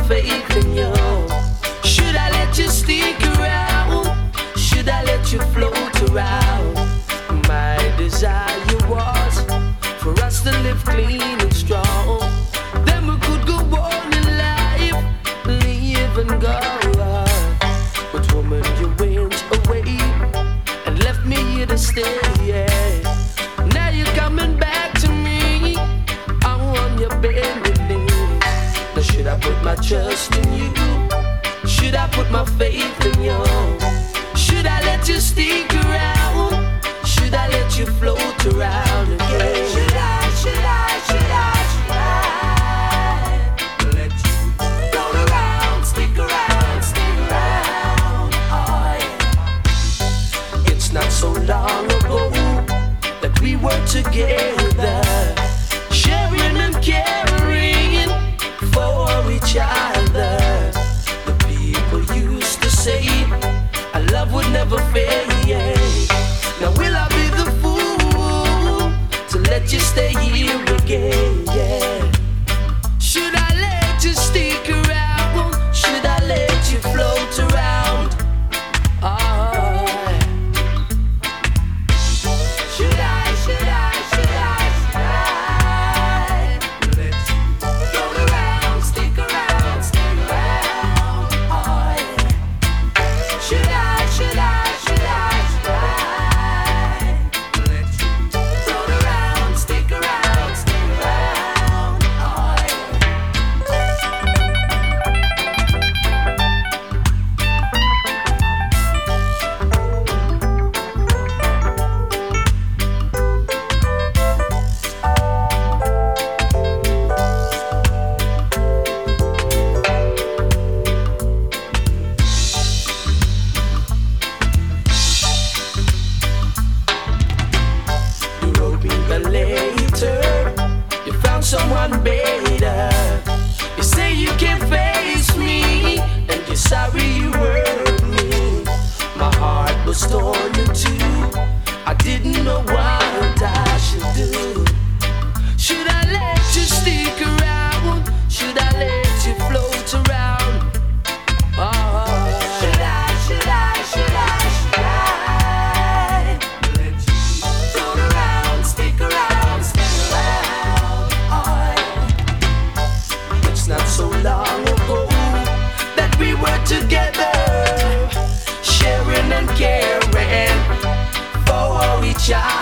faith in you. Should I let you stick around? Should I let you float around? My desire was for us to live clean and strong. Then we could go on in life, live and go on. But woman, you went away and left me here to stay. Yeah. Now you're coming back to me. I'm on your bended knees. Now should I put my trust in you? Should I put my faith in you? Should I let you stick around? Should I let you float around again? Should I let you float around, stick around, stick around? Oh, yeah. It's not so long ago that we were together, sharing and caring for each other. The people used to say our love would never fade. Now will I be the fool to let you stay here again? Yeah. Should I let you stick around? Should I let you float around? Oh. Should I let you float around, stick around, stick around? Oh, yeah. Should I let you float around, stick around, stick around? Oh, you wrote me a letter, you found someone better. You say you can't face me, and you're sorry you hurt me. My heart was torn in two, I didn't know what I should do. Should I let you stick around? Should I let you float around? Oh. Should I let you float around, stick around, stick around? Oh, yeah. It's not so long ago that we were together, sharing and caring for each other.